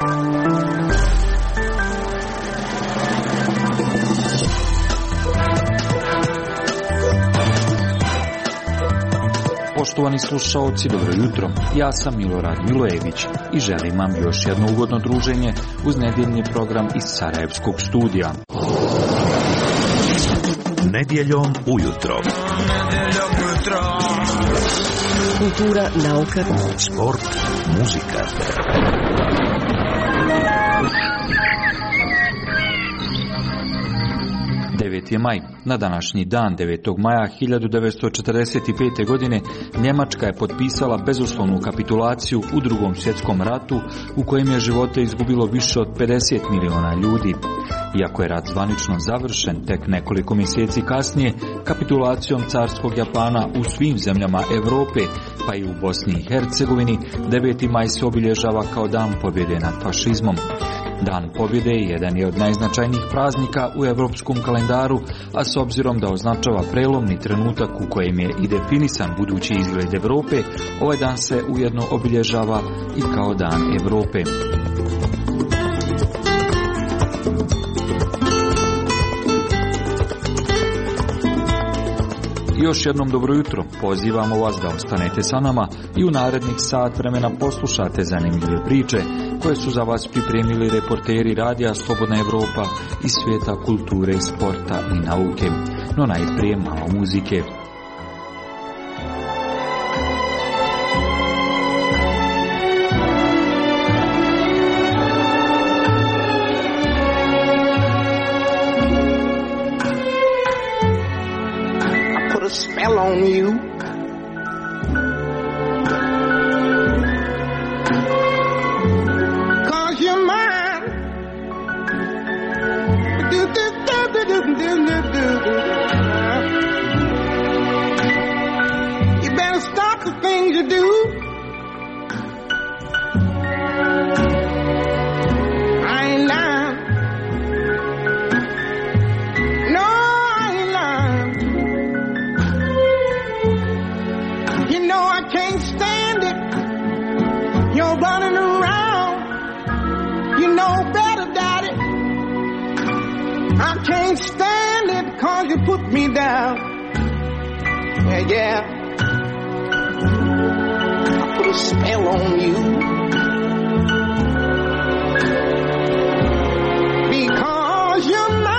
Poštovani slušaoci, dobro jutro. Ja sam Milorad Milojević i želim vam još jedno ugodno druženje uz nedjeljni program iz Sarajevskog studija. Nedjeljom ujutro. Kultura, nauka, sport, muzika. 9. je maj. Na današnji dan, 9. maja 1945. godine, Njemačka je potpisala bezuslovnu kapitulaciju u Drugom svjetskom ratu u kojem je živote izgubilo više od 50 miliona ljudi. Iako je rat zvanično završen, tek nekoliko mjeseci kasnije, kapitulacijom carskog Japana u svim zemljama Europe, pa i u Bosni i Hercegovini, 9. maj se obilježava kao dan pobjede nad fašizmom. Dan pobjede jedan je od najznačajnijih praznika u europskom kalendaru, a s obzirom da označava prelomni trenutak u kojem je i definisan budući izgled Europe, ovaj dan se ujedno obilježava i kao dan Europe. Još jednom dobro jutro, pozivamo vas da ostanete sa nama i u narednih sat vremena poslušate zanimljive priče koje su za vas pripremili reporteri radija Slobodna Evropa iz svijeta kulture, sporta i nauke. No najprije malo muzike. Spell on you. Cause you're mine. You better stop the things you do. I ain't lying. No, I ain't lying. You know I can't stand it. You're running around. You know better, Daddy. I can't stand it 'cause you put me down. Yeah, yeah. I put a spell on you. Because you're mine.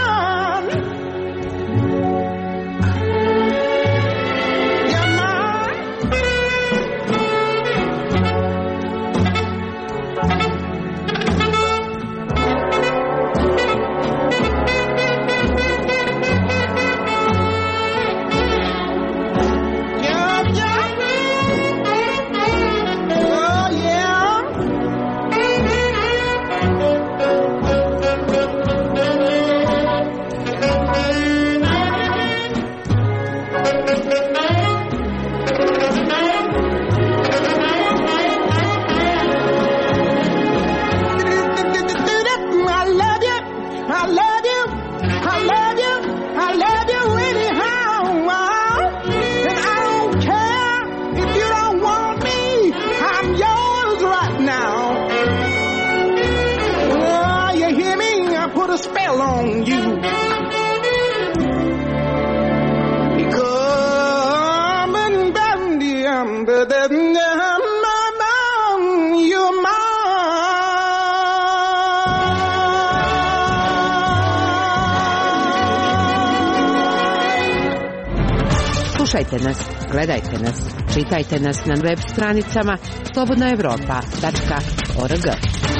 Slušajte nas, gledajte nas, čitajte nas na web stranicama slobodnaevropa.org.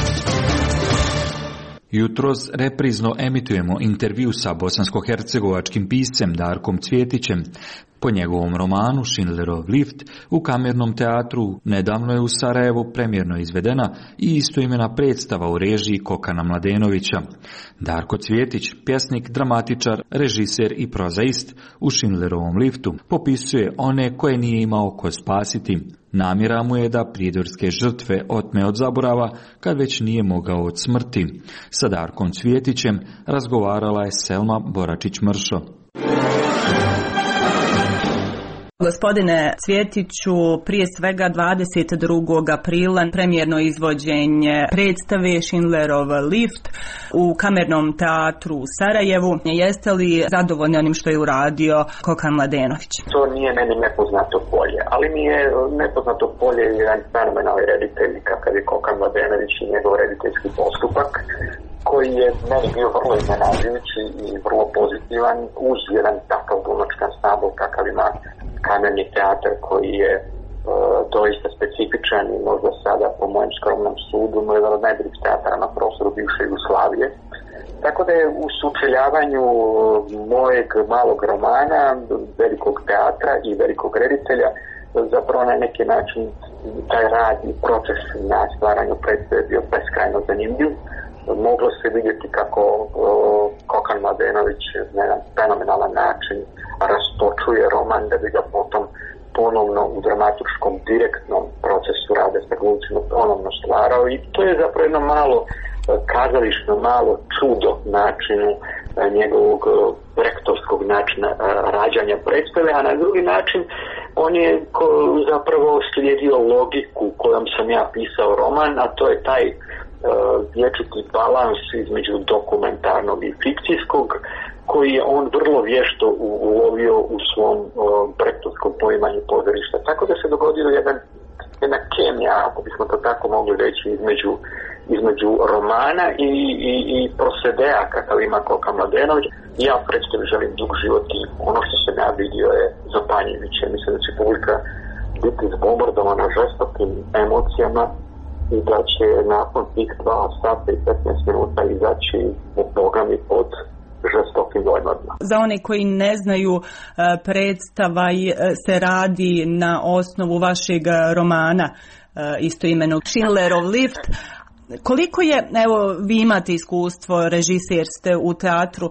Jutros reprizno emitujemo intervju sa bosansko-hercegovačkim piscem Darkom Cvjetićem. Po njegovom romanu Schindlerov lift u Kamernom teatru nedavno je u Sarajevu premjerno izvedena i istoimena predstava u režiji Kokana Mladenovića. Darko Cvjetić, pjesnik, dramatičar, režiser i prozaist, u Schindlerovom liftu popisuje one koje nije imao ko spasiti. Namjera mu je da pridorske žrtve otme od zaborava kad već nije mogao od smrti. Sa Darkom Cvjetićem razgovarala je Selma Boračić-Mršo. Gospodine Cvjetiću, prije svega 22. aprila premijerno izvođenje predstave Schindlerov lift u Kamernom teatru u Sarajevu. Jeste li zadovoljni onim što je uradio Kokan Mladenović? To nije meni nepoznato polje, ali mi je nepoznato polje jedan fenomenalni reditelj kakav je Kokan Mladenović i njegov rediteljski postupak, koji je meni bio vrlo iznenađujući i vrlo pozitivan uz jedan takav glumački ansambl kakav ima Kamerni teatar, koji je doista specifičan i možda sada po mojem skromnom sudu jedan od najboljih teatara na prostoru bivše Jugoslavije. Tako da je u sučeljavanju mojeg malog romana, velikog teatra i velikog reditelja zapravo na neki način taj rad i proces na stvaranju predstave bio beskrajno zanimljiv. Moglo se vidjeti kako Kokan Mladenović na jedan fenomenalan način rastočuje roman da bi ga potom ponovno u dramaturškom direktnom procesu rada sa glumcima ponovno stvarao, i to je zapravo jedno malo kazališno, malo čudo načinu njegovog rektorskog načina rađanja predstave, a na drugi način on je zapravo slijedio logiku kojom sam ja pisao roman, a to je taj vječiti balans između dokumentarnog i fikcijskog, koji je on vrlo vješto ulovio u svom rektorskom poimanju pozorišta. Tako da se dogodio jedna kemija, ako bismo to tako mogli reći, između romana i prosedea kakav ima Kokan Mladenović. Ja predstavi želim dug život i ono što sam ja vidio je zapanjujuće. Mislim da će publika biti zbombardovana žestokim emocijama i da će nakon tih 2 sata i 15 minuta izaći u bogami pod žestokim dojmama. Za one koji ne znaju, predstava se radi na osnovu vašeg romana istoimenog Schindlerov lift. Koliko je, evo vi imate iskustvo, režiser ste u teatru,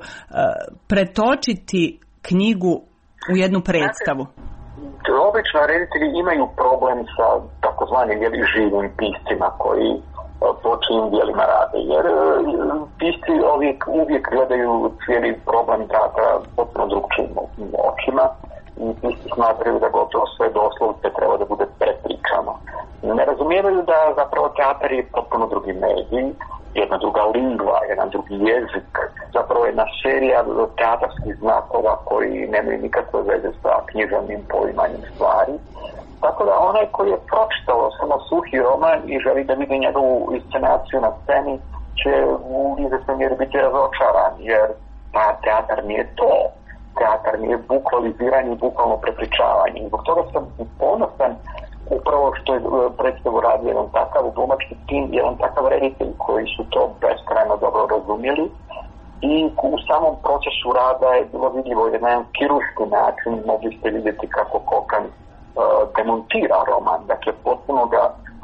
pretočiti knjigu u jednu predstavu? Obično reditelji imaju problem sa takozvanim živim piscima koji po čijim dijelima rade, jer pisci uvijek gledaju cijeli problem teatra potpuno drugčijim očima i pisci smatraju da gotovo sve doslovce treba da bude prepričano. Ne razumijevaju da zapravo teatar je potpuno drugi medij, jedna druga lingva, jedan drugi jezik, zapravo jedna serija teatarskih znakova koji nemaju nikakve veze sa književnim poimanjem stvari. Tako da onaj koji je pročitao samo suhi roman i želi da vidi njegovu inscenaciju na sceni će u izvesnoj mjeri biti razočaran, jer teatar nije to. Teatar nije bukvaliziranje i bukvalno prepričavanje. Zbog toga sam ponosan upravo što je predstavu radio jedan takav glumački tim, jedan takav reditelj koji su to beskrajno dobro razumjeli, i u samom procesu rada je bilo vidljivo jedan kirurški način. Mogli ste vidjeti kako Kokan demontira roman, dakle potpuno ga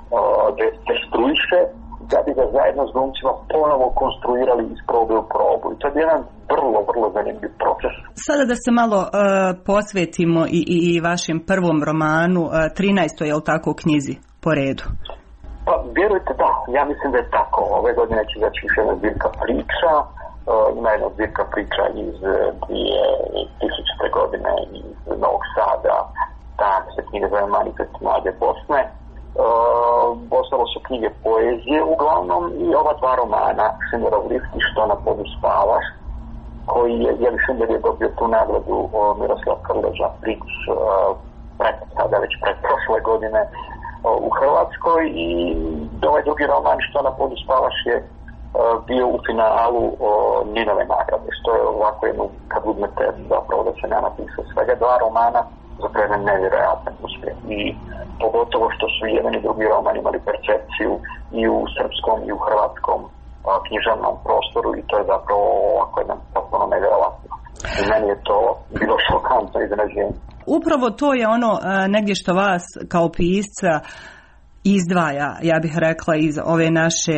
destruiše da bi ga zajedno s glumcima ponovo konstruirali iz probe u probu. I to je jedan vrlo zanimljiv proces. Sada da se malo posvetimo i vašem prvom romanu, 13. je li tako u knjizi po redu? Pa vjerujte da, ja mislim da je tako. Ove godine će izaći još jedna zbirka priča, ima jedna zbirka priča iz 2000. godine iz Novog Sada, tak se knjiga zove Manifest mlade Bosne. Ostalo su knjige poezije uglavnom i ova 2 romana, Schindlerov lift i Što na podu spavaš, koji je, Schindler je dobio tu nagradu Miroslav Krleža Prič sada već pred prošle godine u Hrvatskoj, i ovaj drugi roman Što na podu spavaš je bio u finalu Ninove nagrade, što je ovako jedno, kad uzmete zapravo da se ne napisao svega 2 romana, zapravo jedan nevjerojatan uspjeh. I pogotovo što su jedan i drugi roman imali percepciju i u srpskom i u hrvatskom književnom prostoru, i to je zapravo ovako jedan potpuno nevjerojatno. I meni je to bilo šokantno iznenađenje. Upravo to je ono negdje što vas kao pisca izdvaja, ja bih rekla, iz ove naše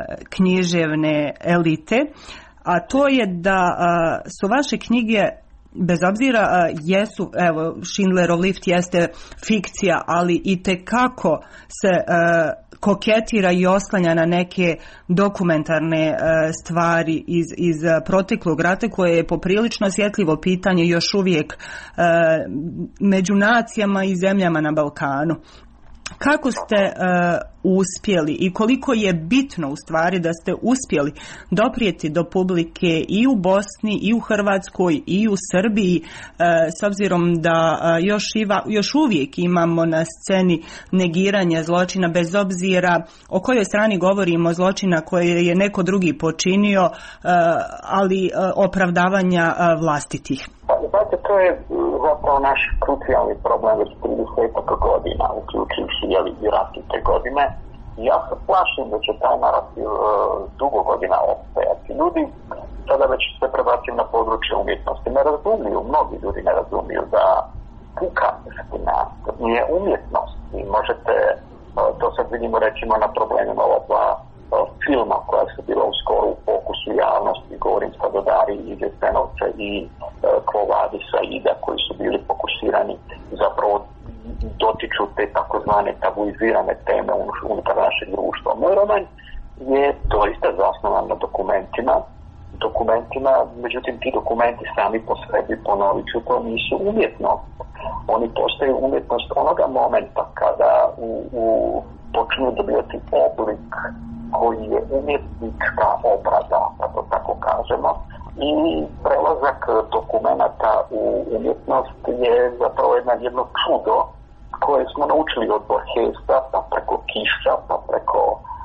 književne elite, a to je da su vaše knjige bez obzira jesu, evo, Schindlerov lift jeste fikcija, ali itekako se koketira i oslanja na neke dokumentarne stvari iz proteklog rata, koje je poprilično osjetljivo pitanje još uvijek među nacijama i zemljama na Balkanu. Kako ste uspjeli i koliko je bitno u stvari da ste uspjeli doprijeti do publike i u Bosni i u Hrvatskoj i u Srbiji, s obzirom da još uvijek imamo na sceni negiranje zločina, bez obzira o kojoj strani govorimo, zločina koje je neko drugi počinio, ali opravdavanja vlastitih. Znate, to je zapravo naš krucijalni problem već 30 godina, uključujući i rat i te godine. Ja se plašim da će taj narativ dugo godina ostajati. Ljudi sada već se prebacuju na područje umjetnosti. Ne razumiju, mnogi ljudi ne razumiju da puka istina nije umjetnost. I možete, to sad vidimo recimo na problemima ova dva filma koja su bila uskoro u fokusu javnosti, govorim sad o Dariji iz Jasenovca i Quo Vadis Aida, koji su bili fokusirani, zapravo dotiču te takozvane tabuizirane teme unutar našeg društva. Moj roman je doista zasnovan na dokumentima, međutim ti dokumenti sami po sebi, ponovit ću to, nisu umjetnost. Oni postaju umjetnost onoga momenta kada počinju dobivati oblik koji je umjetnička obrada, da to tako kažemo, i prelazak dokumenata u umjetnost je zapravo jedno čudo koje smo naučili od Borgesa, pa preko Kiša, pa preko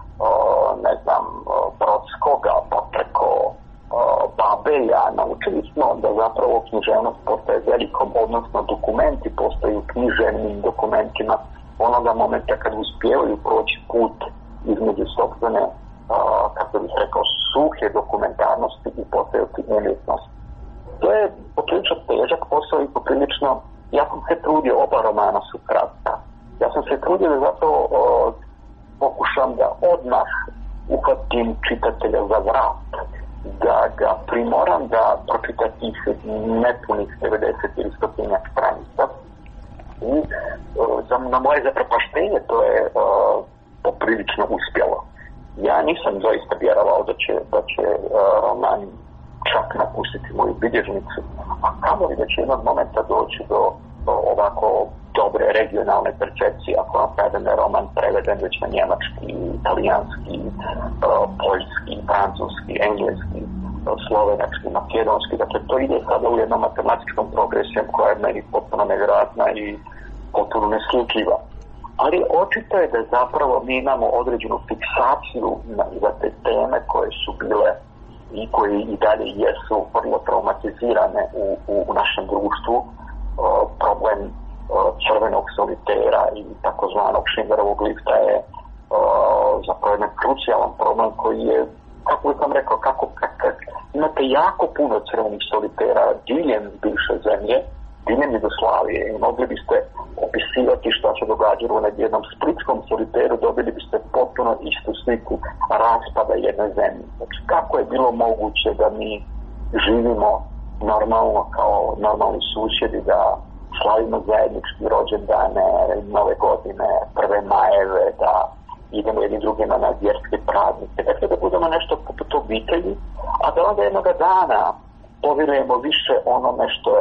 Brodskoga, pa preko Babelja. Naučili smo da zapravo književnost postaje velikom, odnosno dokumenti postaju književnim dokumentima onoga momenta kad uspijevaju proći put između sopstvene, kako bih rekao, suhe dokumentarnosti i postojati umjetnost. To je poprilično težak posao i poprilično, ja sam se trudio, oba romana su kratka. Ja sam se trudio da zapravo pokušam da odmah uhvatim čitatelja za vrat, da ga primoram da pročita tih nepunih 90 ili 100 stranica. I na moje zaprepaštenje to je poprilično uspjelo. Ja nisam doista vjerovao da će roman čak napustiti moju bilježnicu, a kamoli da će jednog momenta doći do ovako dobre regionalne percepcije, ako vam kažem da je roman preveden već na njemački, italijanski, poljski, francuski, engleski, slovenački, makedonski. Dakle, to ide sada u jednom matematičkom progresijom koja je meni potpuno nevjerojatna i potpuno neslučiva. Ali očito je da zapravo mi imamo određenu fiksaciju za te teme koje su bile i koje i dalje jesu vrlo traumatizirane u našem društvu. Problem crvenog solitera i takozvanog Schindlerovog lifta je zapravo jedan krucijalan problem koji je, kako sam rekao, kako imate jako puno crvenih solitera diljem bivše zemlje, diljem Jugoslavije, i mogli biste opisivati što se događalo na jednom splitskom soliteru, dobili biste potpuno istu sliku raspada jedne zemlje. Znači, kako je bilo moguće da mi živimo normalno kao normalni susjedi, da slavimo zajednički rođendane, nove godine, prve majeve, da idemo jedni drugima na vjerske praznike. Dakle, da budemo nešto poput obitelji, a da onda jednoga dana povjerujemo više onome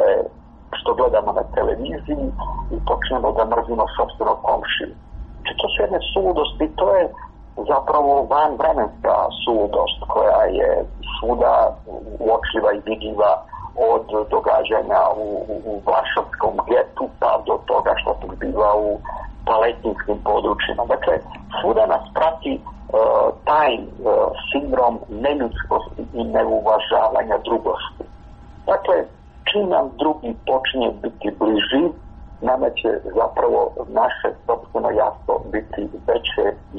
što gledamo na televiziji i počnemo da mrzimo sopstvenog komšiju. Znači, to su jedne suludosti, to je zapravo vanvremenska suludost koja je svuda uočljiva i vidljiva, od događanja u Varšavskom getu pa do toga što se zbiva u palestinskim područjima. Dakle, svuda nas prati taj sindrom neljudskosti i neuvažavanja drugosti. Dakle, čim nam drugi počinje biti bliži, nama će zapravo naše sopstveno jasno biti veće i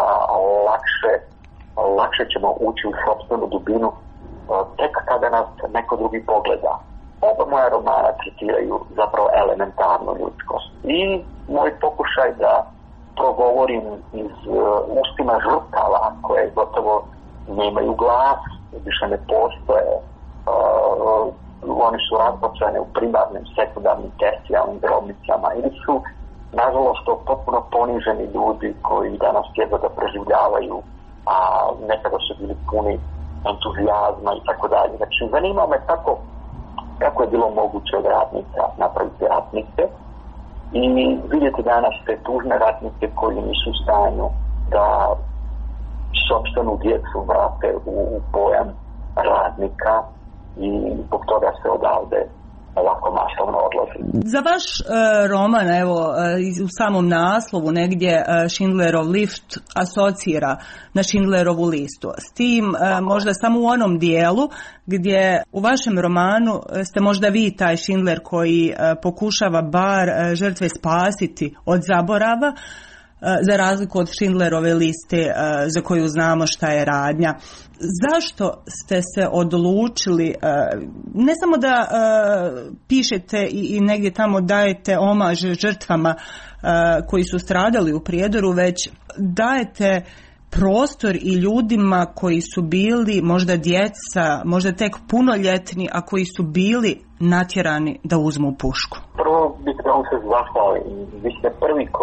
lakše ćemo ući u sopstvenu dubinu tek kada nas neko drugi pogleda. Oba moja romana tretiraju zapravo elementarnu ljudskost. I moj pokušaj da progovorim iz ustima žrtava koje gotovo nemaju glas, više ne postoje, oni su razbacani u primarnim, sekundarnim, tercijalnim grobnicama ili su nažalost to potpuno poniženi ljudi koji danas jedva da preživljavaju, a nekada su bili puni entuzijazma i tako dalje. Znači, zanima me kako je bilo moguće od ratnika napraviti ratnike i vidjeti danas te tužne ratnike koji nisu u stanju da sopstvenu djecu vrate u pojam radnika i zbog toga se odavde ovako masovno odlazi. Za vaš roman, evo, u samom naslovu negdje Schindlerov lift asocira na Schindlerovu listu. S tim možda samo u onom dijelu gdje u vašem romanu ste možda vi taj Schindler koji pokušava bar žrtve spasiti od zaborava, za razliku od Schindlerove liste za koju znamo šta je radnja. Zašto ste se odlučili, ne samo da pišete i negdje tamo dajete omaž žrtvama koji su stradali u Prijedoru, već dajete prostor i ljudima koji su bili možda djeca, možda tek punoljetni, a koji su bili natjerani da uzmu pušku? Prvo bih da vam se zahvali. Vi ste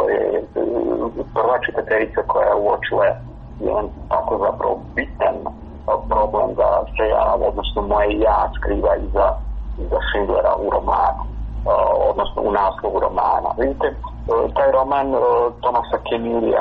prva čitateljica koja je uočila jedan tako zapravo bitan problem da se odnosno moje ja skriva iza Schindlera u romanu, odnosno u naslovu romana. Vidite, taj roman Thomasa Kemilija,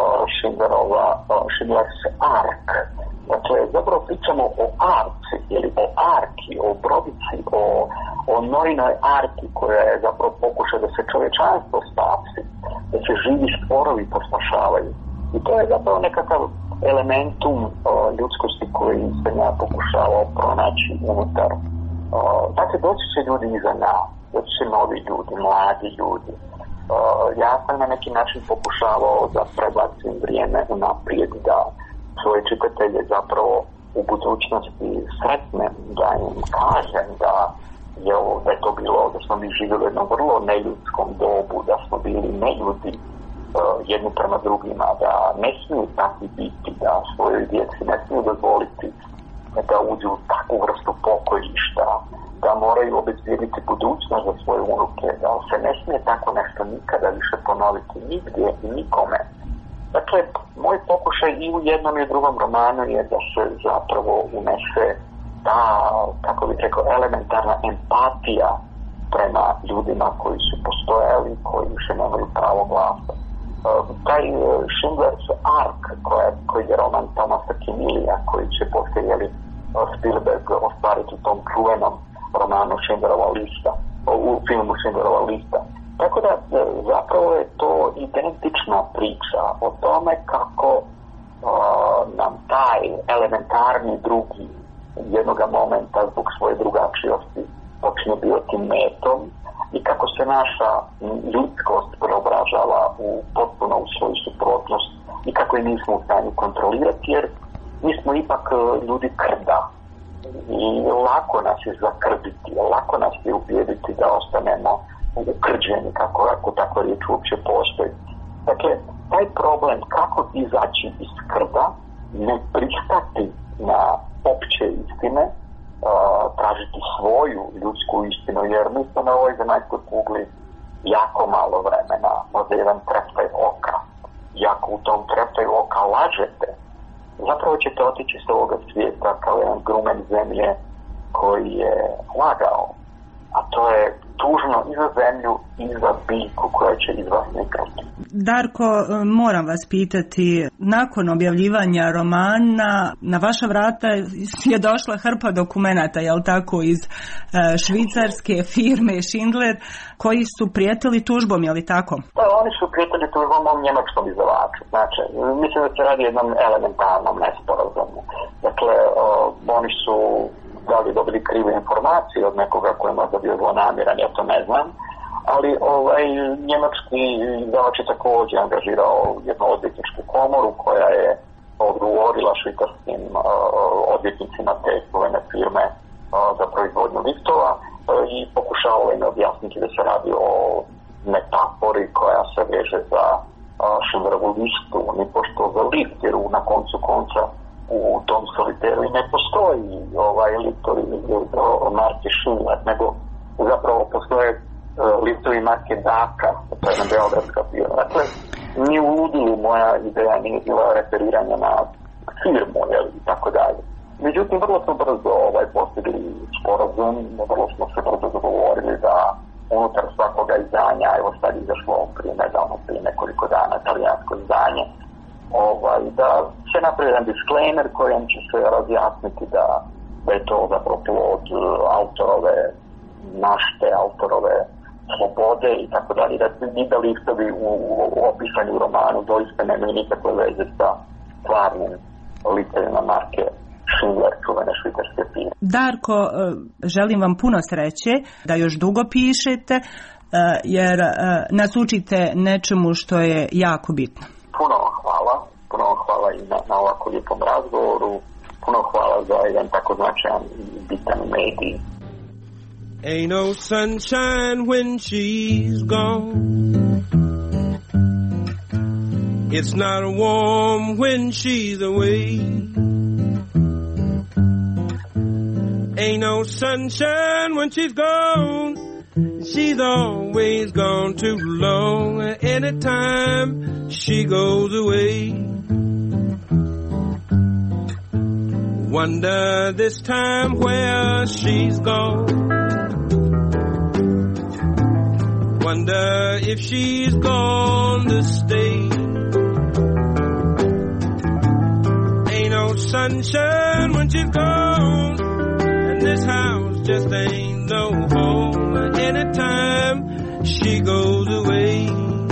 Schindler's Ark. Dakle, zapravo pričamo o arci, ili o arki, o brodici, o Noinoj arki koja je zapravo pokušaj da se čovječanstvo spasi, da se živi sporovi pospašavaju. I to je zapravo nekakav elementum ljudskosti koji sam ja pokušavao pronaći unutar. Dakle, doći će ljudi iza nas, doći će novi ljudi, mladi ljudi. Ja sam na neki način pokušavao da prebacim vrijeme unaprijed, da svoje čitatelje zapravo u budućnosti sretnem, da im kažem da je to bilo, da smo mi živjeli u jednom vrlo neljudskom dobu, da smo bili neljudi jedni prema drugima, da ne smiju takvi biti, da svojoj djeci ne smiju dozvoliti da uđu u takvu vrstu pokojišta, da moraju obezbijediti budućnost za svoje unuke, da se ne smije tako nešto nikada više ponoviti nigdje i nikome. Dakle, moj pokušaj i u jednom i u drugom romanu je da se zapravo unese ta, kako bih rekao, elementarna empatija prema ljudima koji su postojali, koji više nemaju pravo glasa. Taj Schindler's Ark, koji je roman Thomasa Kemilija, koji će poslije Spielberg ostvariti u tom čuvenom romanu Schindlerova lista, u filmu Schindlerova lista. Tako da zapravo je to identična priča o tome kako nam taj elementarni drugi jednoga momenta zbog svoje drugačijosti počne biti metom i kako se naša ljudskost preobražava potpuno u svoju suprotnost i kako je nismo u stanju kontrolirati, jer mi smo ipak ljudi krda i lako nas je zakrbiti, lako nas je ubijediti da ostanemo ukrđeni, ako tako riječ uopće postoji. Dakle, taj problem kako izaći iz krda, ne pristati na opće istine, tražiti svoju ljudsku istinu, jer mi smo na ovoj zemaljskoj kugli jako malo vremena, možda jedan treptaj oka. I ako u tom treptaju oka lažete, zapravo ćete otići s ovoga svijeta kao jedan grumen zemlje koji je lagao. A to je tužno i za zemlju i za biljku koja će iz vas niknuti. Darko, moram vas pitati, nakon objavljivanja romana na vaša vrata je došla hrpa dokumenata, jel tako, iz švicarske firme Schindler, koji su prijetili tužbom, jel tako? Da, oni su prijetili tužbom o njemačkom izdavaču. Znači, mislim da se radi jednom elementarnom nesporazumu. Dakle, oni su da li dobili krive informacije od nekoga koji je možda bio zlonamjeran, ja to ne znam, ali njemački izdavač je također angažirao jednu odvjetničku komoru koja je odgovorila švicarskim odvjetnicima te čuvene firme za proizvodnju liftova i pokušavao im objasniti da se radi o metafori koja se veže za Schindlerovu listu, ni pošto za lift, jer na koncu konca u tom soliteru i ne postoji liftovi marke Schindler, nego zapravo postoje liftovi marke Daka, to je jedna beogradska firma. Dakle, ni u ludilu moja ideja nije bila referiranja na firmu i tako dalje. Međutim, vrlo smo brzo postigli sporazum, vrlo smo se brzo dogovorili da unutar svakoga izdanja, evo sad izašlo prije nekoliko dana italijansko izdanje, da se napravi jedan disclaimer kojem će se razjasniti da je to zapravo plod autorove mašte, autorove slobode i tako dalje, da liftovi u opisanju romanu doista nemaju nikakve veze sa stvarnim liftovima marke Schindler, čuvene švicarske firme. Darko, želim vam puno sreće da još dugo pišete, jer nas učite nečemu što je jako bitno. Puno hvala i na ovako lijepom razgovoru, puno hvala za jedan tako značajan bitan medij. Ain't no sunshine when she's gone. It's not warm when she's away. Ain't no sunshine when she's gone. She's always gone too long. Anytime she goes away. Wonder this time where she's gone. Wonder if she's gone to stay. Ain't no sunshine when she's gone, and this house just ain't no home. Anytime she goes away.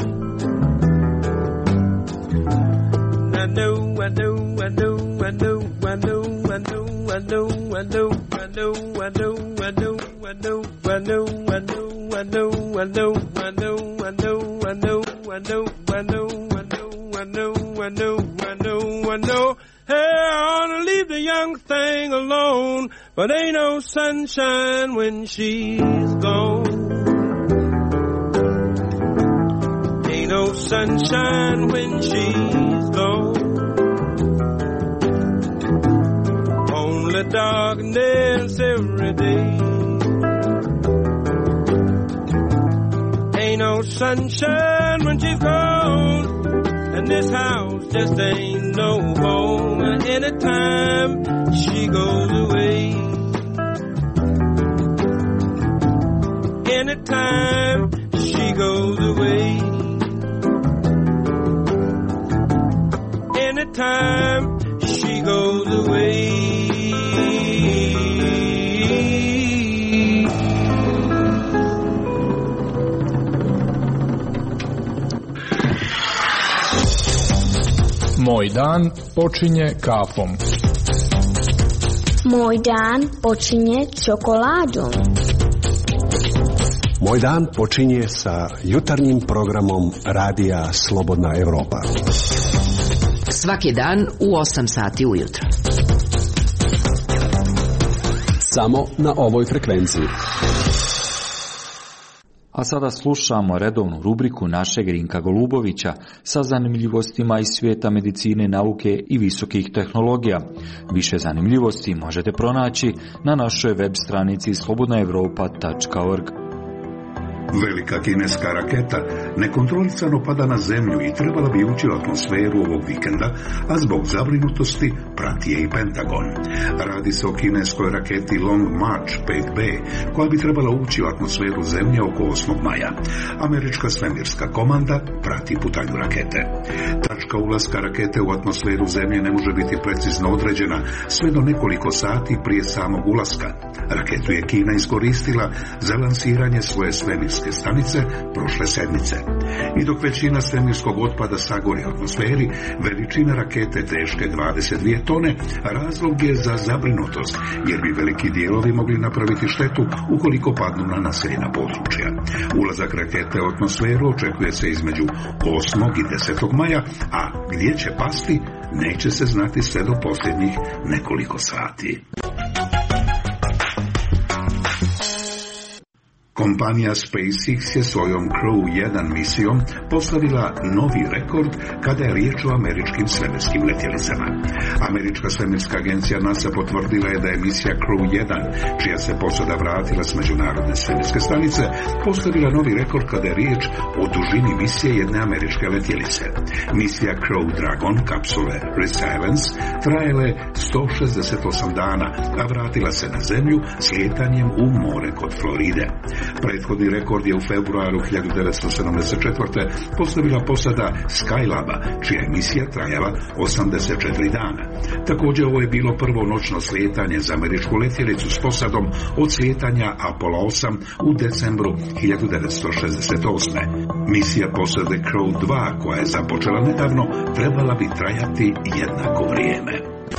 I know, I know, I know, I know, I know, I know, I know, I know, I know, I know, I know, I know, I know, I know. I know, I know, I know, I know, I know, I know, I know, I know, I know, I know, I know, I know. Hey, I ought to leave the young thing alone, but ain't no sunshine when she's gone. Ain't no sunshine when she's gone. Only darkness every day. Ain't no sunshine when she's gone, and this house just ain't no home. Anytime she goes away. Anytime she goes away. Anytime she goes away. Moj dan počinje kafom. Moj dan počinje čokoladom. Moj dan počinje sa jutarnjim programom Radija Slobodna Evropa. Svaki dan u 8 sati ujutro. Samo na ovoj frekvenciji. A sada slušamo redovnu rubriku našeg Rinka Golubovića sa zanimljivostima iz svijeta medicine, nauke i visokih tehnologija. Više zanimljivosti možete pronaći na našoj web stranici slobodnaevropa.org. Velika kineska raketa nekontrolisano pada na zemlju i trebala bi ući u atmosferu ovog vikenda, a zbog zabrinutosti prati je i Pentagon. Radi se o kineskoj raketi Long March 5B, koja bi trebala ući u atmosferu zemlje oko 8. maja. Američka svemirska komanda prati putanju rakete. Tačka ulaska rakete u atmosferu zemlje ne može biti precizno određena sve do nekoliko sati prije samog ulaska. Raketu je Kina iskoristila za lansiranje svoje svemirske stanice prošle sedmice. I dok većina svemirskog otpada sagori u atmosferi, veličina rakete teške 22 tone razlog je za zabrinutost, jer bi veliki dijelovi mogli napraviti štetu ukoliko padnu na naseljena područja. Ulazak rakete u atmosferu očekuje se između 8. i 10. maja, a gdje će pasti neće se znati sve do posljednjih nekoliko sati. Kompanija SpaceX je svojom Crew 1 misijom postavila novi rekord kada je riječ o američkim svemirskim letjelicama. Američka svemirska agencija NASA potvrdila je da je misija Crew 1, čija se posada vratila s međunarodne svemirske stanice, postavila novi rekord kada je riječ o dužini misije jedne američke letjelice. Misija Crew Dragon kapsule Resilience trajala je 168 dana, a vratila se na zemlju slijetanjem u more kod Floride. Prethodni rekord je u februaru 1974. postavila posada Skylaba, čija je misija trajala 84 dana. Također ovo je bilo prvo noćno slijetanje za američku letjelicu s posadom od slijetanja Apollo 8 u decembru 1968. Misija posade Crew 2, koja je započela nedavno, trebala bi trajati jednako vrijeme.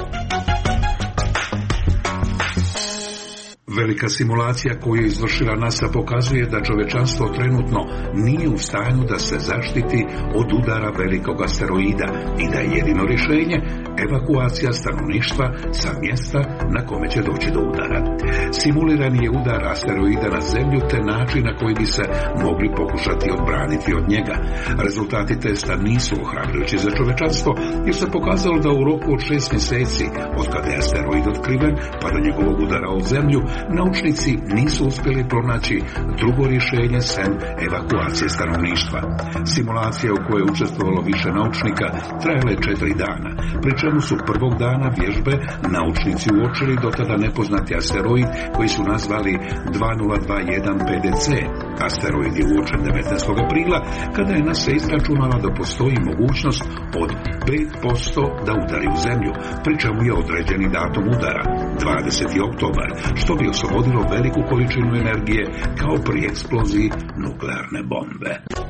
Velika simulacija koju je izvršila NASA pokazuje da čovečanstvo trenutno nije u stanju da se zaštiti od udara velikog asteroida i da je jedino rješenje evakuacija stanovništva sa mjesta na kome će doći do udara. Simulirani je udar asteroida na zemlju te način na koji bi se mogli pokušati odbraniti od njega. Rezultati testa nisu ohrabrujući za čovečanstvo jer se pokazalo da u roku od 6 mjeseci od kada je asteroid otkriven pa do njegovog udara o zemlju, naučnici nisu uspjeli pronaći drugo rješenje sem evakuacije stanovništva. Simulacija u kojoj je učestvovalo više naučnika trajala je 4 dana, pri čemu su prvog dana vježbe naučnici uočili do tada nepoznati asteroid koji su nazvali 2021 PDC. Asteroid je uočen 19. aprila kada je NASA izračunala da postoji mogućnost od 5% da udari u zemlju, pri čemu je određeni datum udara 20. oktobar, što bi oslobodilo veliku količinu energije kao pri eksploziji nuklearne bombe.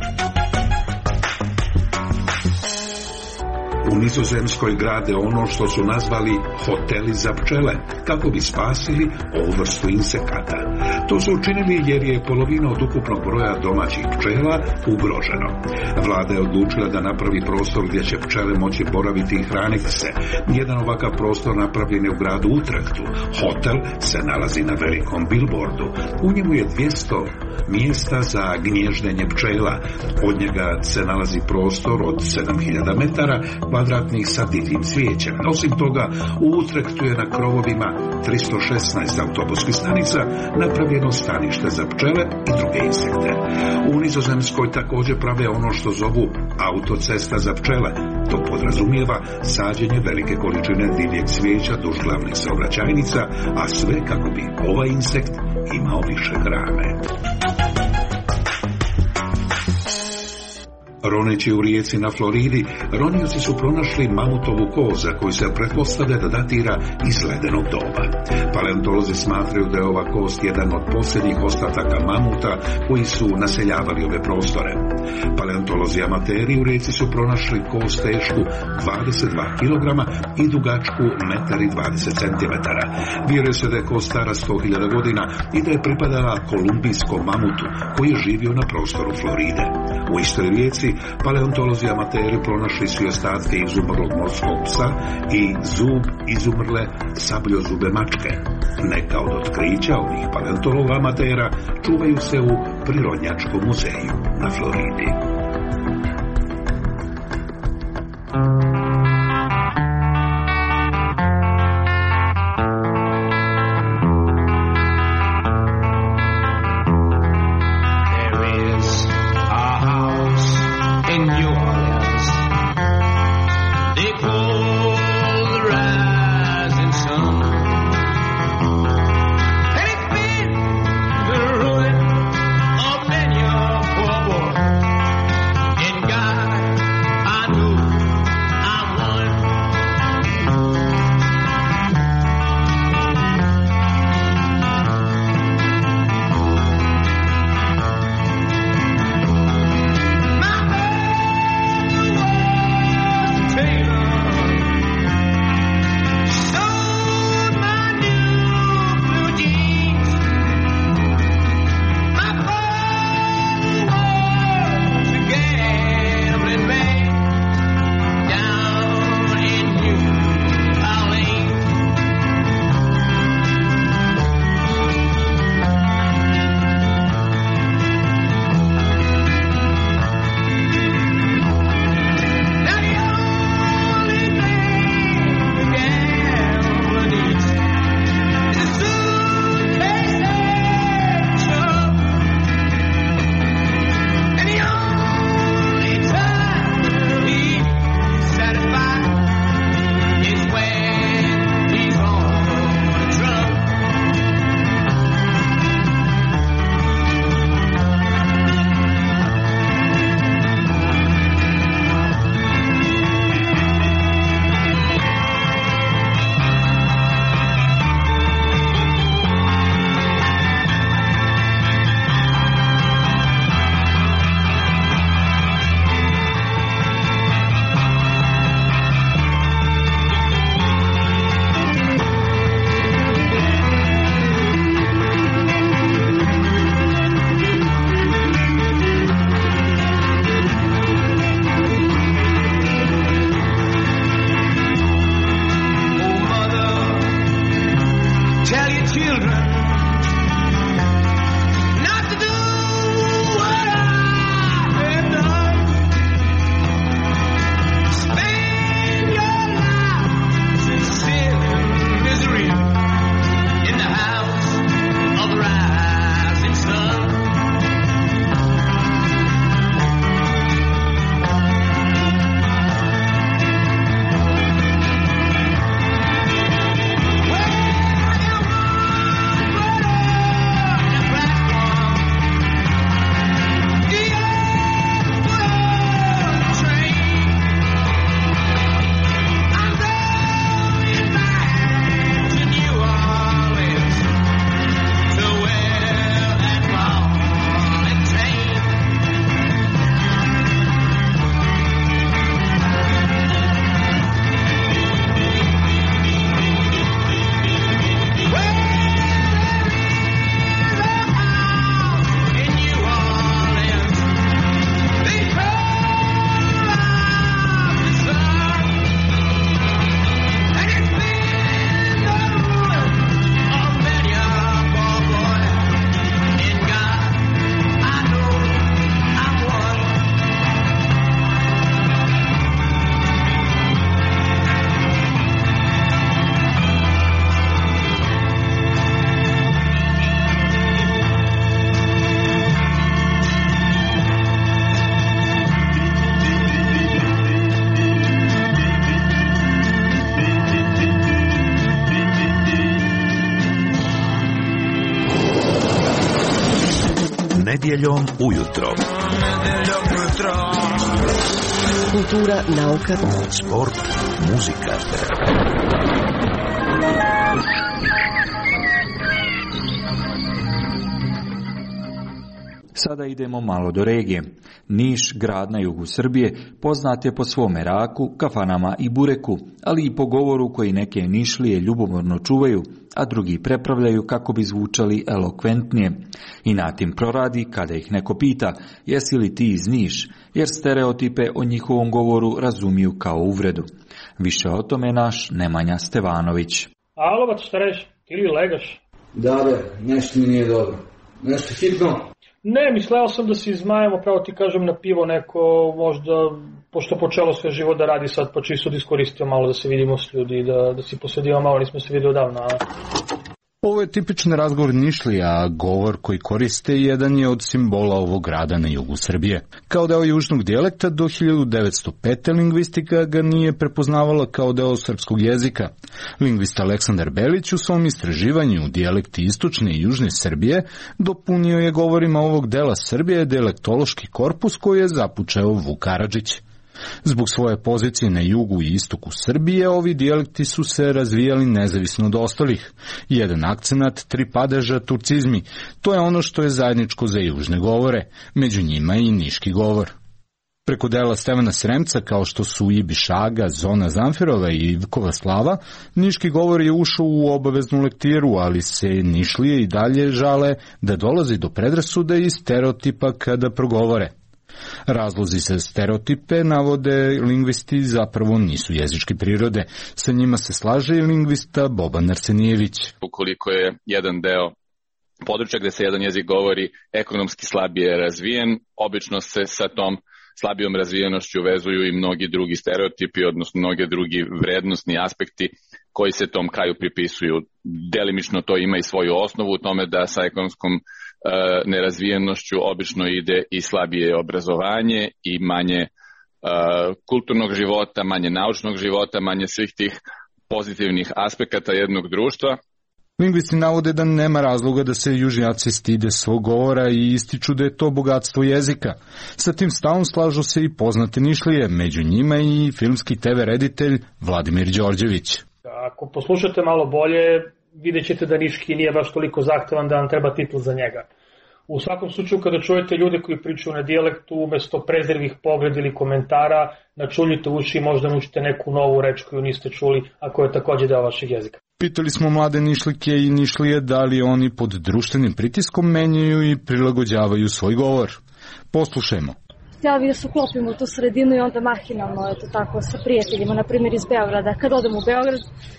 U Nizozemskoj grade ono što su nazvali hoteli za pčele, kako bi spasili ovu vrstu insekata. To su učinili jer je polovina od ukupnog broja domaćih pčela ugroženo. Vlada je odlučila da napravi prostor gdje će pčele moći boraviti i hraniti se. Jedan ovakav prostor napravljen je u gradu Utrechtu. Hotel se nalazi na velikom billboardu. U njemu je 200 mjesta za gnježdenje pčela. Od njega se nalazi prostor od 7000 metara kvadratnih sa divljim cvijećem. Osim toga, u Utrechtu je na krovovima 316 autobuskih stanica napravljeno stanište za pčele i druge insekte. U Nizozemskoj također prave ono što zovu autocesta za pčele. To podrazumijeva sađenje velike količine divljeg cvijeća duž glavnih saobraćajnica, a sve kako bi ovaj insekt imao više hrane. Roneći u rijeci na Floridi, ronioci su pronašli mamutovu kost za koju se pretpostavlja da datira iz ledenog doba. Paleontolozi smatraju da je ova kost jedan od posljednjih ostataka mamuta koji su naseljavali ove prostore. Paleontolozi amateri u rijeci su pronašli kost tešku 22 kg i dugačku 1,20 cm. Vjeruje se da je kost stara 100.000 godina i da je pripadala kolumbijskom mamutu koji je živio na prostoru Floride. U istoj rijeci paleontolozi amateri pronašli su ostatke izumrlog morskog psa i zub izumrle sabljozube mačke. Neka od otkrića ovih paleontologa amatera čuvaju se u Prirodnjačkom muzeju na Floridi. Nedjeljom ujutro. Kultura, nauka, sport, muzika. Sada idemo malo do regije. Niš, grad na jugu Srbije, poznat je po svome raku, kafanama i bureku, ali i po govoru koji neke Nišlije ljubomorno čuvaju, a drugi prepravljaju kako bi zvučali elokventnije. I na tim proradi kada ih neko pita, jesi li ti iz Niš, jer stereotipe o njihovom govoru razumiju kao uvredu. Više o tome naš Nemanja Stevanović. Alovac, šta reći? Ti li legaš? Da, nešto mi nije dobro. Nešto hitno? Ne, misleo sam da se izmajemo, pravo ti kažem, na pivo neko, možda, pošto počelo sve život da radi sad, pa čisto da iskoristio malo da se vidimo s ljudi, da si posedio malo, nismo se vidio davno. Ovo je tipičan razgovor Nišlija, a govor koji koriste jedan je od simbola ovog grada na jugu Srbije. Kao deo južnog dijalekta do 1905. lingvistika ga nije prepoznavala kao deo srpskog jezika. Lingvista Aleksandar Belić u svom istraživanju dijalekti istočne i južne Srbije dopunio je govorima ovog dela Srbije dijalektološki korpus koji je započeo Vuk Karadžić. Zbog svoje pozicije na jugu i istoku Srbije, ovi dijalekti su se razvijali nezavisno od ostalih. Jedan akcenat, tri padeža, turcizmi. To je ono što je zajedničko za južne govore, među njima i niški govor. Preko dela Stevana Sremca, kao što su Ibi Šaga, Zona Zamfirova i Ivkova Slava, niški govor je ušao u obaveznu lektiru, ali se Nišlije i dalje žale da dolazi do predrasuda i stereotipa kada progovore. Razlozi za stereotipe, navode lingvisti, zapravo nisu jezičke prirode. Sa njima se slaže i lingvista Boban Arsenijević. Ukoliko je jedan deo područja gde se jedan jezik govori ekonomski slabije razvijen, obično se sa tom slabijom razvijenošću vezuju i mnogi drugi stereotipi, odnosno mnoge drugi vrednostni aspekti koji se tom kraju pripisuju. Delimično to ima i svoju osnovu u tome da sa ekonomskom nerazvijenošću obično ide i slabije obrazovanje i manje kulturnog života, manje naučnog života, manje svih tih pozitivnih aspekata jednog društva. Lingvisti navode da nema razloga da se južnjaci stide svog govora i ističu da je to bogatstvo jezika. Sa tim stavom slažu se i poznate Nišlije, među njima i filmski TV reditelj Vladimir Đorđević. Ako poslušate malo bolje, vidjet ćete da niški nije baš toliko zahtevan da vam treba titl za njega. U svakom slučaju, kada čujete ljude koji pričaju na dijalektu, umesto prezirnih pogleda ili komentara, načuljite uši i možda naučite neku novu reč koju niste čuli, a koja je takođe deo vašeg jezika. Pitali smo mlade Nišlike i Nišlije da li oni pod društvenim pritiskom menjaju i prilagođavaju svoj govor. Poslušajmo. Htjela bih da se uklopim u tu sredinu i onda mahinalno, eto tako, sa prijateljima, na primjer iz Beograda. Kad odem u Beograd,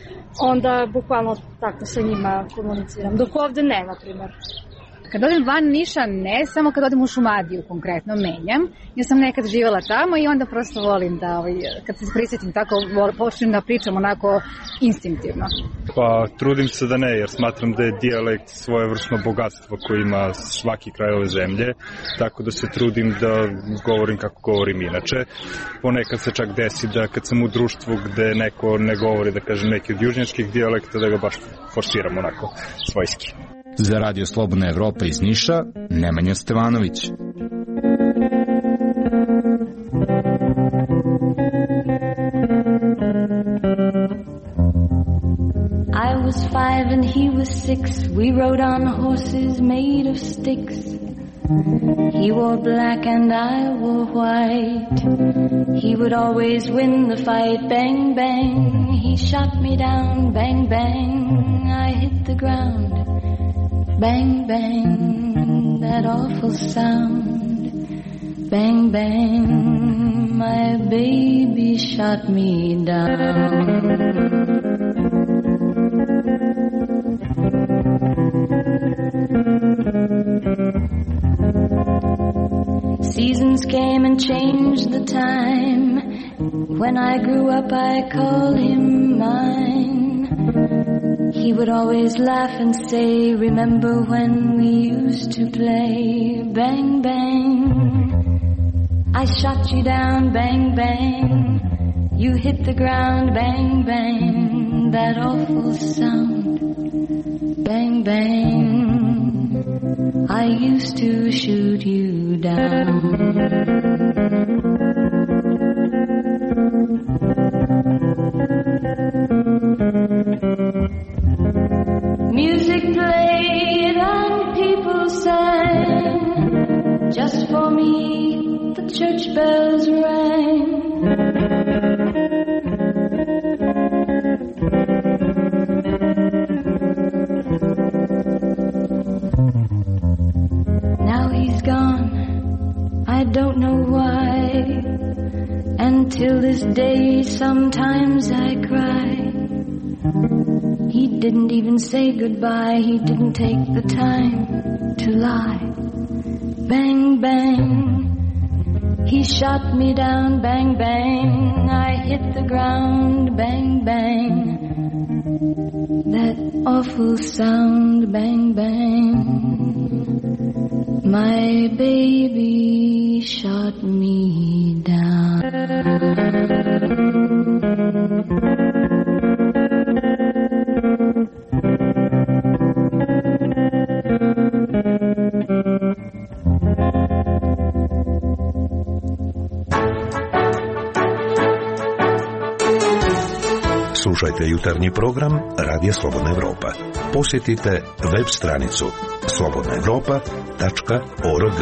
onda bukvalno tako sa njima komuniciram. Dok ovde ne, na primjer. Kad odem van Niša, ne, samo kad odem u Šumadiju konkretno menjam. Ja sam nekad živjela tamo i onda prosto volim da, kad se prisjetim tako, počnem da pričam onako instinktivno. Pa trudim se da ne, jer smatram da je dijalekt svojevrsno bogatstvo koje ima svaki kraj ove zemlje, tako da se trudim da govorim kako govorim inače. Ponekad se čak desi da kad sam u društvu gde neko ne govori, da kažem, neki od južnjačkih dijalekta, da ga baš forsiram onako svojski. Za Radio Slobodna Evropa iz Niša, Nemanja Stevanović. I was 5 and he was 6. We rode on horses made of sticks. He wore black and I wore white. He would always win the fight. Bang, bang, he shot me down. Bang, bang, I hit the ground. Bang, bang, that awful sound. Bang, bang, my baby shot me down. Seasons came and changed the time. When I grew up, I called him mine. He would always laugh and say, remember when we used to play? Bang, bang, I shot you down. Bang, bang, you hit the ground. Bang, bang, that awful sound. Bang, bang, I used to shoot you down. Music played and people sang. Just for me, the church bells rang. Now he's gone, I don't know why. And till this day, sometimes I cry. He didn't even say goodbye, he didn't take the time to lie. Bang, bang, he shot me down, bang, bang, I hit the ground, bang, bang. That awful sound, bang, bang. My baby shot me down. Slušajte jutarnji program Radija Slobodna Evropa. Posjetite web stranicu slobodnaevropa.org.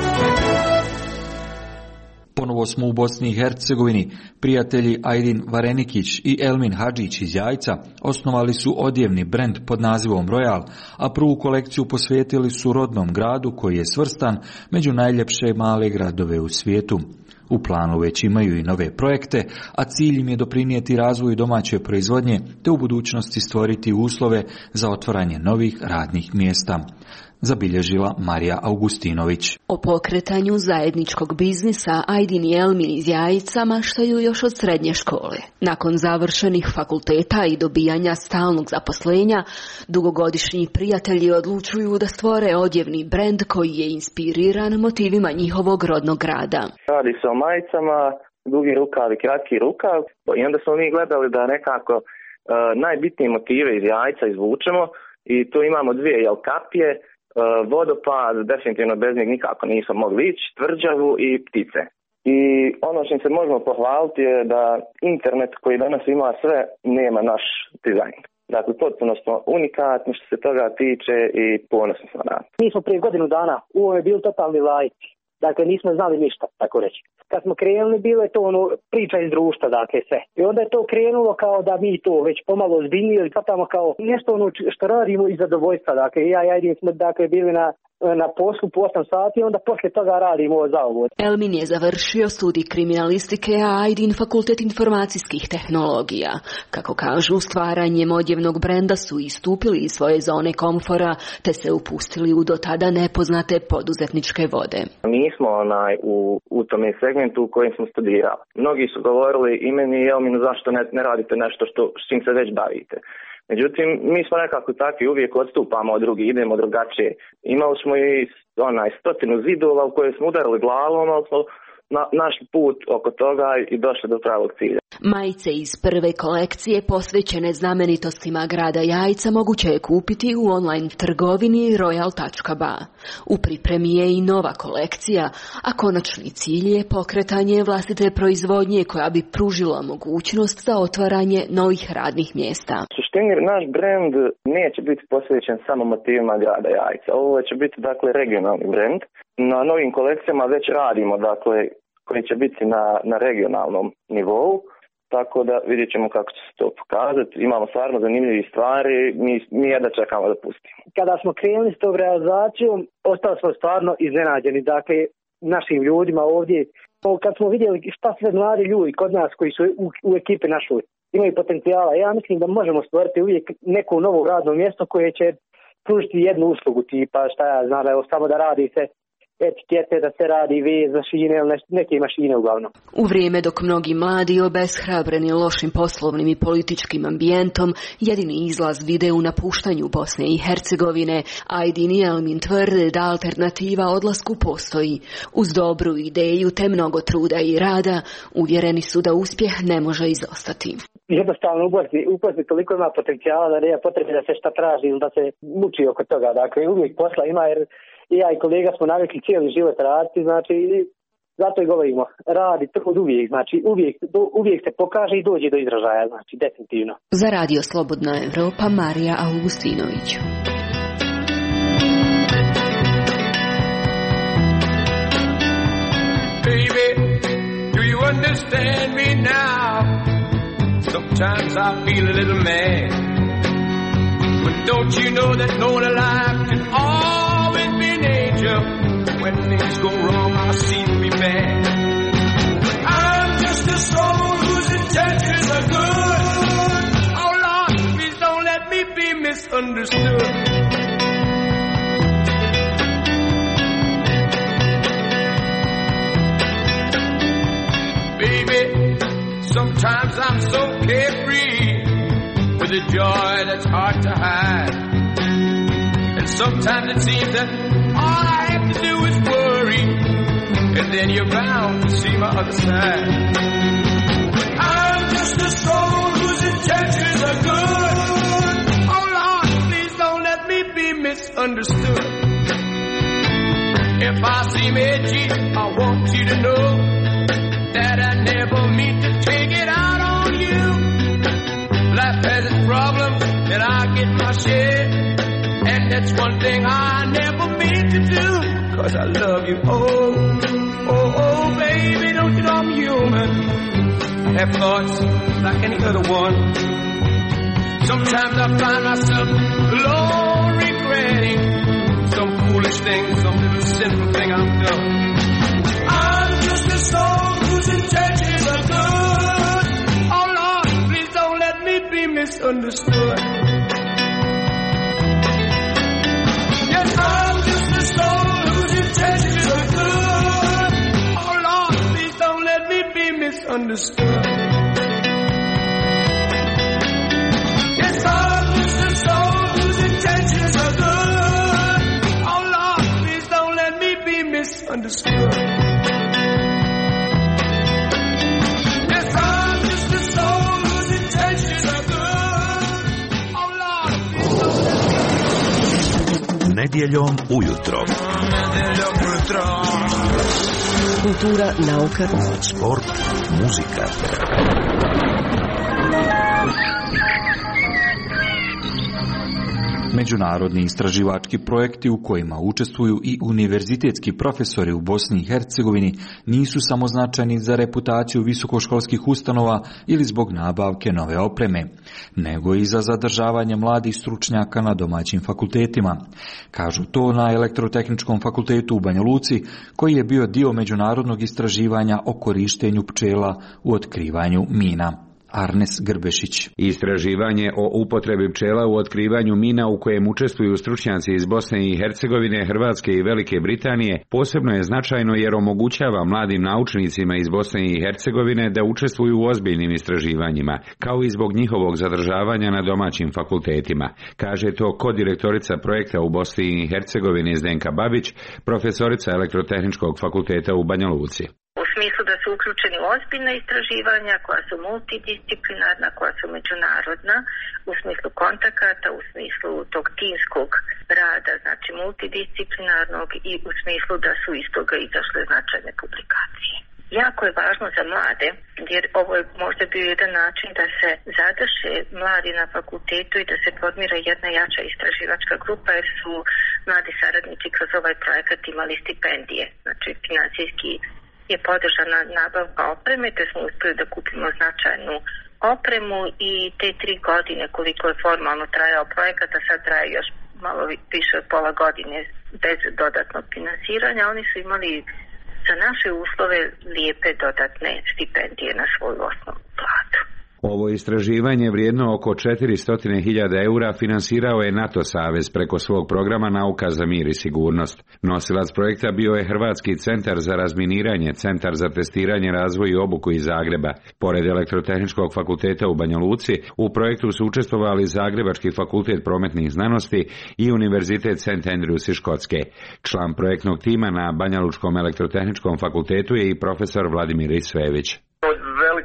Ponovo smo u Bosni i Hercegovini. Prijatelji Ajdin Varenikić i Elmin Hadžić iz Jajca osnovali su odjevni brend pod nazivom Royal, a prvu kolekciju posvetili su rodnom gradu koji je svrstan među najljepše male gradove u svijetu. U planu već imaju i nove projekte, a cilj im je doprinijeti razvoju domaće proizvodnje te u budućnosti stvoriti uslove za otvaranje novih radnih mjesta, zabilježila Marija Augustinović. O pokretanju zajedničkog biznisa Ajdin i Elmin iz Jajca maštaju još od srednje škole. Nakon završenih fakulteta i dobijanja stalnog zaposlenja, dugogodišnji prijatelji odlučuju da stvore odjevni brend koji je inspiriran motivima njihovog rodnog grada. Radi se o majicama, dugi rukav i kratki rukav, i onda smo mi gledali da nekako najbitnije motive iz Jajca izvučemo i tu imamo dvije kapije. Vodopad, definitivno bez njeg nikako nismo mogli ići, tvrđavu i ptice. I ono što se možemo pohvaliti je da internet koji danas ima sve, nema naš dizajn. Dakle, potpuno smo unikatni što se toga tiče i ponosni smo na. Mi smo prije godinu dana u ovome bili totalni lajci. Dakle, nismo znali ništa, tako reći. Kad smo krenuli, bilo je to priča iz društva, dakle, sve. I onda je to krenulo kao da mi to već pomalo ozbiljnili, tamo kao nešto što radimo iz zadovoljstva, dakle. Ja i Ajdin smo, dakle, bili na poslu po 8 sati, onda poslije toga radimo za ovo. Elmin je završio studij kriminalistike, a Ajdin fakultet informacijskih tehnologija. Kako kažu, stvaranjem odjevnog brenda su istupili iz svoje zone komfora, te se upustili u do tada nepoznate poduzetničke vode. Mi smo u tome segmentu u kojem smo studirali. Mnogi su govorili i meni i Elminu zašto ne radite nešto s čim se već bavite. Međutim, mi smo nekako takvi, uvijek odstupamo od drugih, idemo drugačije. Imali smo i 100 zidova u koje smo udarili glavom, ali smo našli put oko toga i došli do pravog cilja. Majice iz prve kolekcije posvećene znamenitostima grada Jajca moguće je kupiti u online trgovini royal.ba. U pripremi je i nova kolekcija, a konačni cilj je pokretanje vlastite proizvodnje koja bi pružila mogućnost za otvaranje novih radnih mjesta. U suštini naš brend neće biti posvećen samo motivima grada Jajca. Ovo će biti dakle regionalni brend. Na novim kolekcijama već radimo, dakle, koji će biti na regionalnom nivou. Tako da vidjet ćemo kako će se to pokazati. Imamo stvarno zanimljivih stvari, mi jedva čekamo da pustimo. Kada smo krenuli s tom realizacijom, ostali smo stvarno iznenađeni, dakle, našim ljudima ovdje. Kad smo vidjeli šta sve mladi ljudi kod nas koji su u ekipi našoj imaju potencijala, ja mislim da možemo stvoriti uvijek neko novo radno mjesto koje će pružiti jednu uslugu, tipa šta ja znam, evo samo da radi se etikete, da se radi vez, mašine ili neke mašine uglavnom. U vrijeme dok mnogi mladi obeshrabreni lošim poslovnim i političkim ambijentom jedini izlaz vide u napuštanju Bosne i Hercegovine, Ajdin i Elmin tvrde da alternativa odlasku postoji. Uz dobru ideju te mnogo truda i rada, uvjereni su da uspjeh ne može izostati. Jednostavno upoznati toliko ima potencijala da nema potrebe da se šta traži ili da se muči oko toga. Dakle, uvijek posla ima I ja i kolega smo navikli cijeli život raditi, znači zato i govorimo, radi trud uvijek, znači uvijek se pokaže i dođe do izražaja, znači definitivno. Za Radio Slobodna Evropa, Marija Augustinović. Baby, do you understand me now? Sometimes I feel a little mad, but don't you know that no one alive can always be an angel? When things go wrong, I seem to be bad. But I'm just a soul whose intentions are good. Oh Lord, please don't let me be misunderstood. Baby, sometimes I'm so carefree with a joy that's hard to hide. And sometimes it seems that all I have to do is worry, and then you're bound to see my other side. But I'm just a soul whose intentions are good. Oh Lord, please don't let me be misunderstood. If I seem edgy, I want you to know that I never mean to take it out on you. Life has its problems, and I get my share. And that's one thing I never mean to do, 'cause I love you. Oh, oh, oh, baby, don't you know I'm human? Have thoughts like any other one. Sometimes I find myself alone regretting some foolish thing, some little sinful thing I've done. I'm just a soul whose intentions are good. Oh Lord, please don't let me be misunderstood. Yes, I'm just a soul whose intentions are good. Oh Lord, please don't let me be misunderstood. Yes, I'm just a soul whose intentions are good. Oh Lord, please don't let me be misunderstood. Yes, I'm just a soul whose intentions are good. Oh Lord, please don't let me. Nedjeljom ujutro. Kultura, nauka, sport, muzika. Međunarodni istraživački projekti u kojima učestvuju i univerzitetski profesori u Bosni i Hercegovini nisu samo značajni za reputaciju visokoškolskih ustanova ili zbog nabavke nove opreme, nego i za zadržavanje mladih stručnjaka na domaćim fakultetima. Kažu to na Elektrotehničkom fakultetu u Banja Luci, koji je bio dio međunarodnog istraživanja o korištenju pčela u otkrivanju mina. Arnes Grbešić. Istraživanje o upotrebi pčela u otkrivanju mina u kojem učestvuju stručnjaci iz Bosne i Hercegovine, Hrvatske i Velike Britanije posebno je značajno jer omogućava mladim naučnicima iz Bosne i Hercegovine da učestvuju u ozbiljnim istraživanjima, kao i zbog njihovog zadržavanja na domaćim fakultetima. Kaže to kodirektorica projekta u Bosni i Hercegovini Zdenka Babić, profesorica Elektrotehničkog fakulteta u Banja Luci. U smislu da su uključeni u ozbiljna istraživanja koja su multidisciplinarna, koja su međunarodna, u smislu kontakata, u smislu tog timskog rada, znači multidisciplinarnog, i u smislu da su iz toga izašle značajne publikacije. Jako je važno za mlade, jer ovo je možda bio jedan način da se zadrže mladi na fakultetu i da se formira jedna jača istraživačka grupa, jer su mladi saradnici kroz ovaj projekat imali stipendije, znači financijski je podržana nabavka opreme, te smo uspjeli da kupimo značajnu opremu i te 3 godine koliko je formalno trajao projekat, a sad traje još malo više od pola godine bez dodatnog finansiranja, oni su imali za naše uslove lijepe dodatne stipendije na svoju osnovnu platu. Ovo istraživanje vrijedno oko 400.000 eura finansirao je NATO savez preko svog programa Nauka za mir i sigurnost. Nosilac projekta bio je Hrvatski centar za razminiranje, Centar za testiranje, razvoj i obuku iz Zagreba. Pored Elektrotehničkog fakulteta u Banja Luci, u projektu su učestvovali Zagrebački fakultet prometnih znanosti i Univerzitet St. Andrews iz Škotske. Član projektnog tima na Banja Lučkom elektrotehničkom fakultetu je i profesor Vladimir Isvević. Od velikog značaja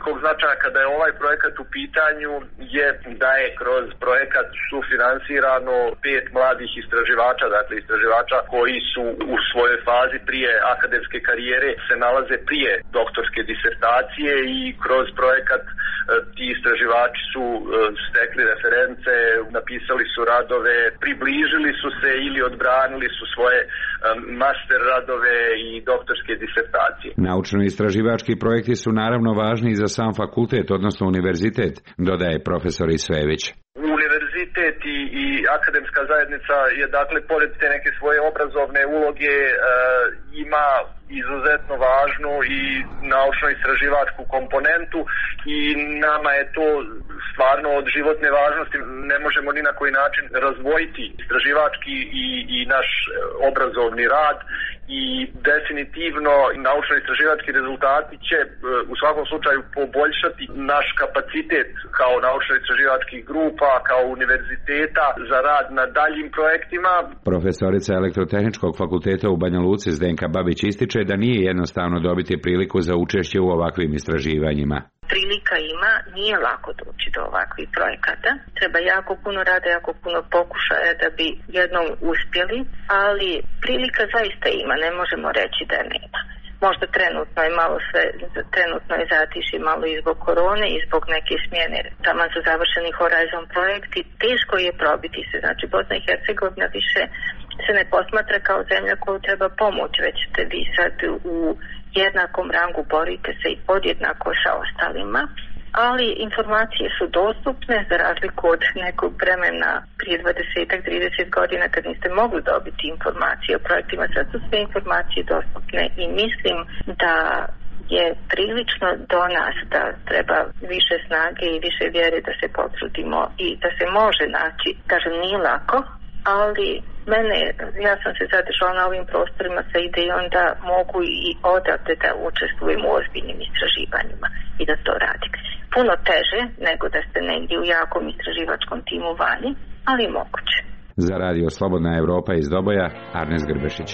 značaja kada je ovaj projekat u pitanju je da je kroz projekat sufinansirano 5 mladih istraživača, dakle istraživača koji su u svojoj fazi prije akademske karijere se nalaze prije doktorske disertacije i kroz projekat ti istraživači su stekli reference, napisali su radove, približili su se ili odbranili su svoje master radove i doktorske disertacije. Naučno-istraživački projekti su naravno važni i za sam fakultet, odnosno univerzitet, dodaje profesor Isvević. Univerzitet i akademska zajednica je dakle pored te neke svoje obrazovne uloge ima izuzetno važnu i naučno-istraživačku komponentu i nama je to stvarno od životne važnosti. Ne možemo ni na koji način razdvojiti istraživački i naš obrazovni rad i definitivno naučno-istraživački rezultati će u svakom slučaju poboljšati naš kapacitet kao naučno-istraživačkih grupa, kao univerziteta za rad na daljim projektima. Profesorica Elektrotehničkog fakulteta u Banja Luci Zdenka Babić ističe da nije jednostavno dobiti priliku za učešće u ovakvim istraživanjima. Prilika ima, nije lako doći do ovakvih projekata. Treba jako puno rada, jako puno pokušaja da bi jednom uspjeli, ali prilika zaista ima, ne možemo reći da nema. Možda trenutno je zatiši malo i zbog korone i zbog neke smjene. Tamo su završeni Horizon projekti, teško je probiti se. Znači Bosna i Hercegovina više se ne posmatra kao zemlja koju treba pomoć, već ste vi sad u jednakom rangu, borite se i podjednako sa ostalima, ali informacije su dostupne za razliku od nekog vremena prije 20-30 godina kad niste mogli dobiti informacije o projektima. Sad su sve informacije dostupne i mislim da je prilično do nas da treba više snage i više vjere da se potrudimo i da se može naći. Kažem, nije lako, ali ja sam se zadržala na ovim prostorima sa idejom da mogu i odavde da učestvujem u ozbiljnim istraživanjima i da to radim. Puno teže nego da ste negdje u jakom istraživačkom timu vani, ali moguće. Za radio Slobodna Evropa iz Doboja, Arnes Grbešić.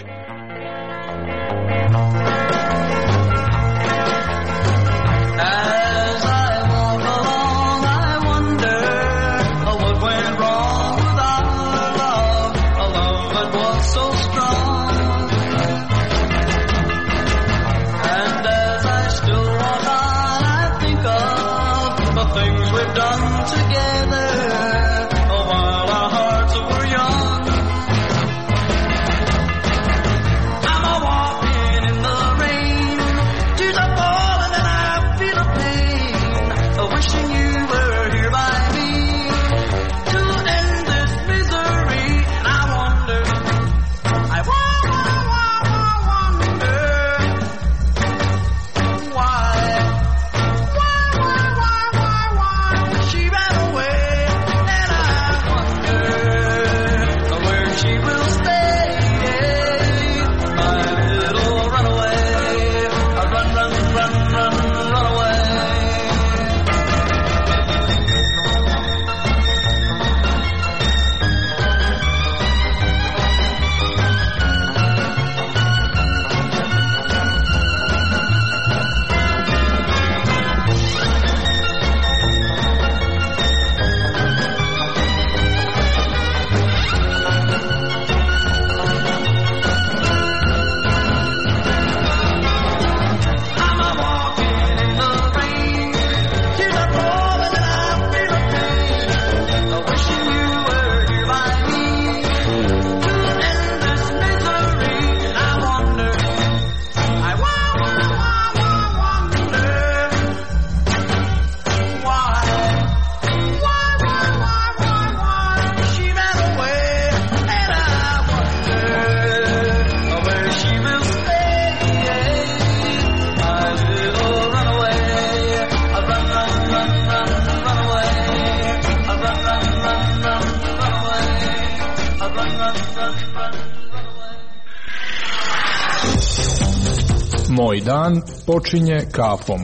Moj dan počinje kafom.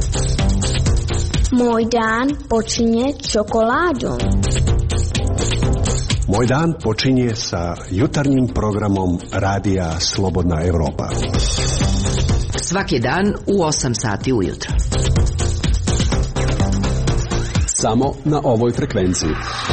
Moj dan počinje čokoladom. Moj dan počinje sa jutarnjim programom Radija Slobodna Evropa. Svaki dan u 8 sati ujutro. Samo na ovoj frekvenciji.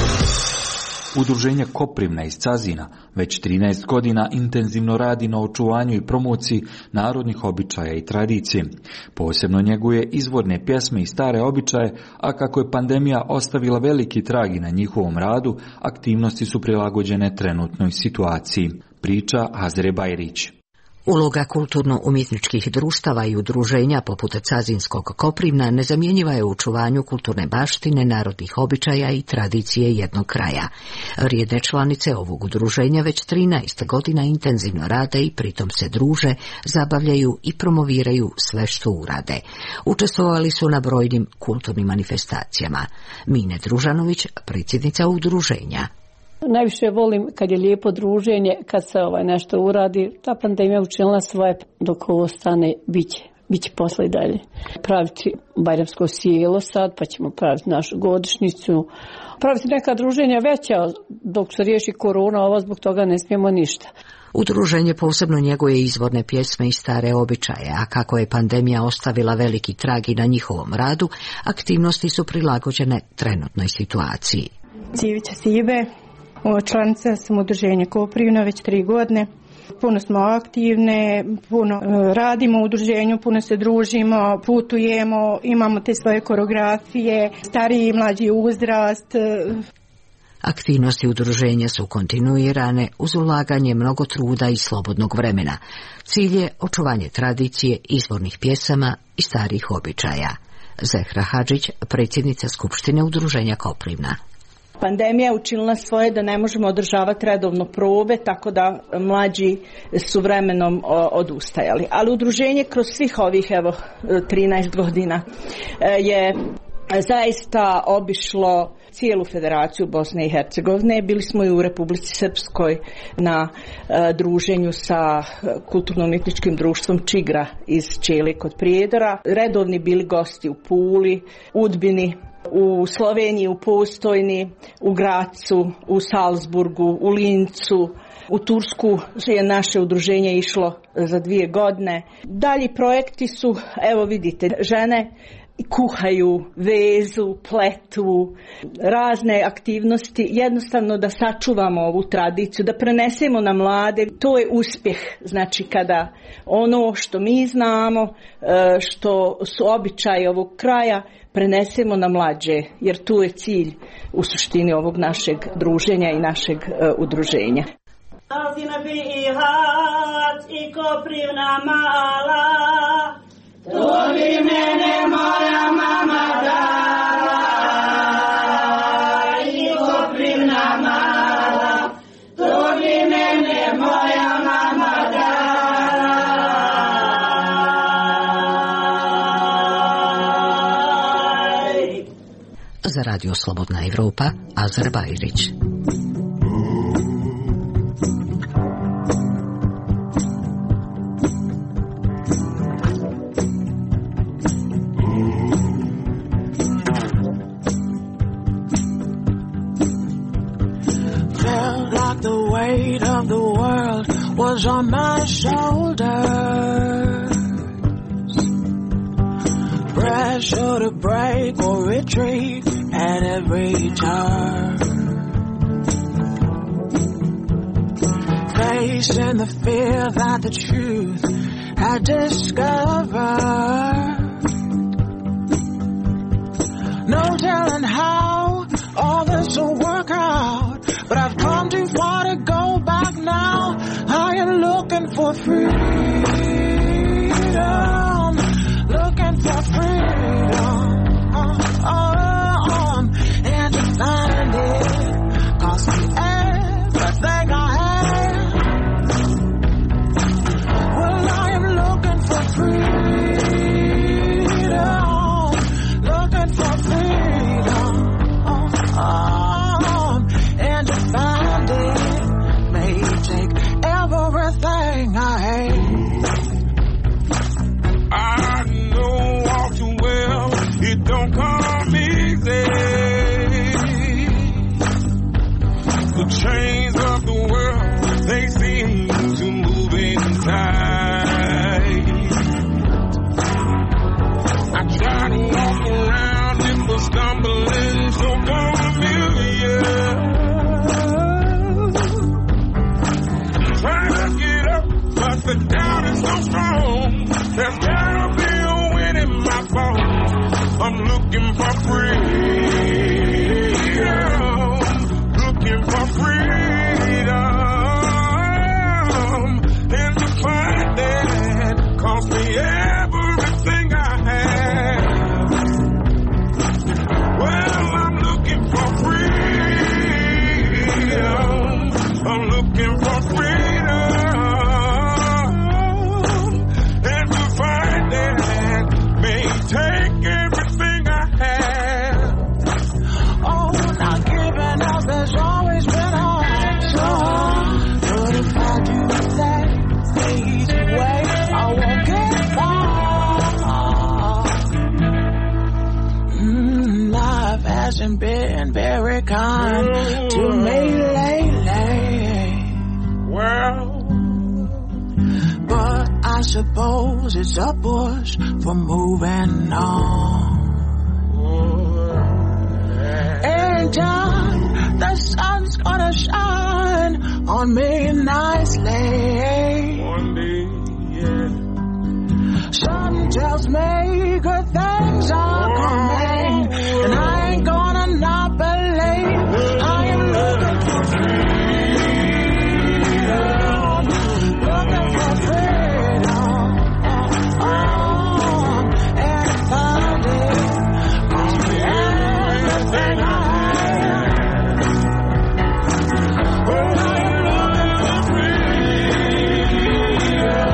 Udruženje Koprivna iz Cazina već 13 godina intenzivno radi na očuvanju i promociji narodnih običaja i tradicije. Posebno njeguje izvorne pjesme i stare običaje, a kako je pandemija ostavila veliki trag i na njihovom radu, aktivnosti su prilagođene trenutnoj situaciji. Priča Azre Bajrić. Uloga kulturno-umjetničkih društava i udruženja poput Cazinskog Koprivna nezamjenjiva je u očuvanju kulturne baštine, narodnih običaja i tradicije jednog kraja. Rijedne članice ovog udruženja već 13 godina intenzivno rade i pritom se druže, zabavljaju i promoviraju sve što urade. Učestvovali su na brojnim kulturnim manifestacijama. Mine Družanović, predsjednica udruženja. Najviše volim kad je lijepo druženje, kad se nešto uradi. Ta pandemija učinila svoje, dok ovo stane, biće posle i dalje. Praviti bajramsko sjelo sad, pa ćemo praviti našu godišnjicu. Praviti neka druženja veća, dok se riješi korona, ovo zbog toga ne smijemo ništa. Udruženje posebno njeguje izvorne pjesme i stare običaje, a kako je pandemija ostavila veliki trag i na njihovom radu, aktivnosti su prilagođene trenutnoj situaciji. Civića Sibe. Članica sam udruženja Koprivna već 3 godine. Puno smo aktivne, puno radimo u udruženju, puno se družimo, putujemo, imamo te svoje koreografije, stariji i mlađi uzrast. Aktivnosti udruženja su kontinuirane uz ulaganje mnogo truda i slobodnog vremena. Cilj je očuvanje tradicije, izvornih pjesama i starih običaja. Zehra Hadžić, predsjednica Skupštine udruženja Koprivna. Pandemija je učinila svoje da ne možemo održavati redovno probe, tako da mlađi su vremenom odustajali. Ali udruženje kroz svih ovih 13 godina je zaista obišlo cijelu Federaciju Bosne i Hercegovine. Bili smo i u Republici Srpskoj na druženju sa kulturno-umjetničkim društvom Čigra iz Čele kod Prijedora. Redovni bili gosti u Puli, Udbini, u Sloveniji, u Postojni, u Gracu, u Salzburgu, u Lincu, u Tursku je naše udruženje išlo za 2 godine. Dalji projekti su, evo vidite, žene kuhaju, vezu, pletu, razne aktivnosti, jednostavno da sačuvamo ovu tradiciju, da prenesemo na mlade. To je uspjeh, znači kada ono što mi znamo, što su običaji ovog kraja, prenesemo na mlađe, jer tu je cilj u suštini ovog našeg druženja i našeg udruženja. I Koprivna mala, to bi mene moja mama dala, i Koprivna mala, to bi mene moja mama dala. Za Radio Slobodna Evropa, Azra Bajrić. Of the world was on my shoulders. Pressure to break or retreat at every turn. Facing the fear that the truth had discovered. No telling how all this will work out, but I've come too far to go back now. I am looking for freedom, looking for freedom, and to find it cost me everything I have. Well, I am looking for freedom, looking for freedom, and to find it may take everything I hate. I know all too hasn't been very kind to me lately. Well, but I suppose it's a push for moving on. Anytime the sun's gonna shine on me nicely. One day, yeah. Something tells me good things are coming, and I ain't gonna not believe. I am looking for freedom, looking for freedom, and I found it. Must be everything I am. Well, I am looking for freedom.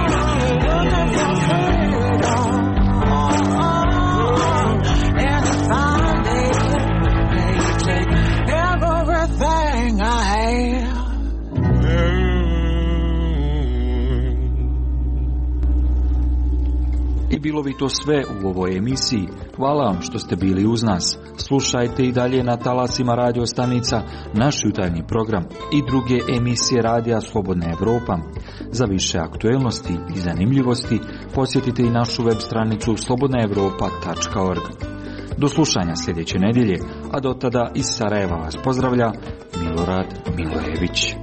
I bilo bi to sve u ovoj emisiji. Hvala vam što ste bili uz nas. Slušajte i dalje na talasima radio stanica naš jutarnji program i druge emisije radija Slobodna Evropa. Za više aktuelnosti i zanimljivosti posjetite i našu web stranicu slobodnaevropa.org. Do slušanja sljedeće nedjelje, a do tada iz Sarajeva vas pozdravlja Milorad Milojević.